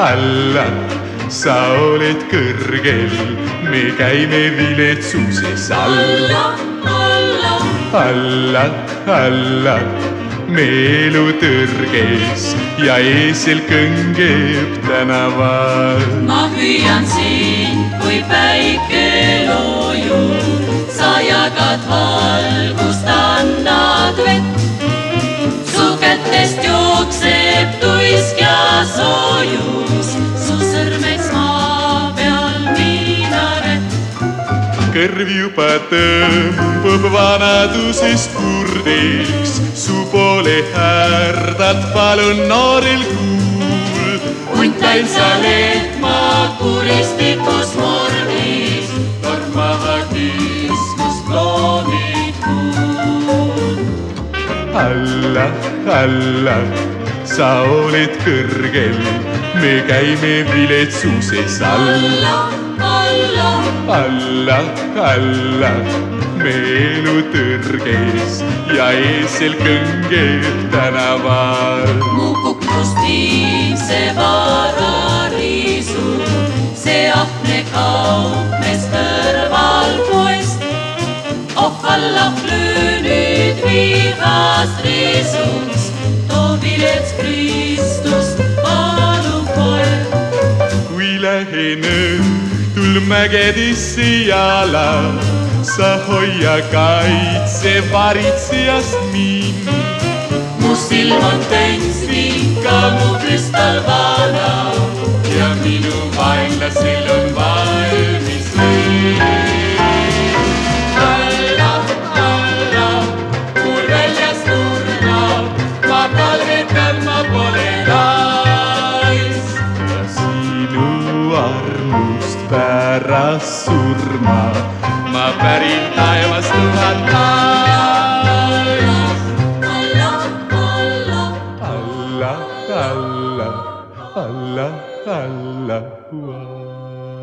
alla, sa oled kõrgel, me käime viletsuses alla, alla, alla, alla, me elu tõrges ja eesel kõngeb tänaval. Ma hüüan sind, kui päike loojub, sa jagad valgust, annad vett. Su kätest jookseb tuisk ja soojus, su sõrmeks maa peal minaret. Kõrv juba tõmbub vanadusest kurdeks, su poole härdad, palun noorel kuul. Hunt täitsa lehtma kuristikus murdis, torm maha kiskus kloonid kuul. Alla, alla, sa oled kõrgel, me käime viletsuses alla, alla, alla, alla, me elu tõrges ja eesel kõngeb tänaval. mu kukust viib see varariisu, see ahne kaupmees kõrval poest. Oh alla flöö nüüd vihast riisuks, too vilets Kristust palun poeg. Kui lähen õhtul mägedesse jala, sa hoia kaitse varitsejast mind. Mu silm on täntsvika, mu kristallvana ja minu vaenlasel on valmis leib. Alla, alla, mul väljas turnab, ma palvetan, ma pole lais. Ja sinu armust pärast surma ma pärin taevast tuhat lais. Alla, alla, Alla, alla, alla, alla, alla.